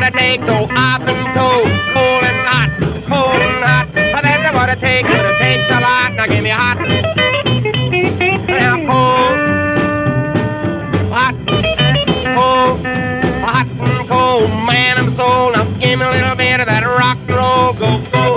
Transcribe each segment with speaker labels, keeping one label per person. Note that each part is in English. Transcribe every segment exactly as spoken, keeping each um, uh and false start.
Speaker 1: what it takes. So up and toe, cold and hot, cold and hot. That's what it takes, but it takes a lot. Now give me hot. Now cold, hot, cold, hot and cold. Man, I'm sold. Now give me a little bit of that rock and roll. Go, go.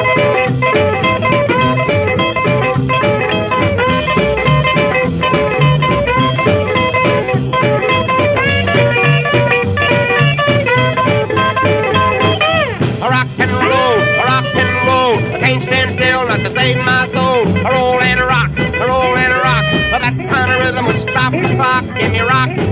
Speaker 1: To save my soul, a roll and a rock, a roll and a rock. That kind of rhythm would stop the clock. Give me rock,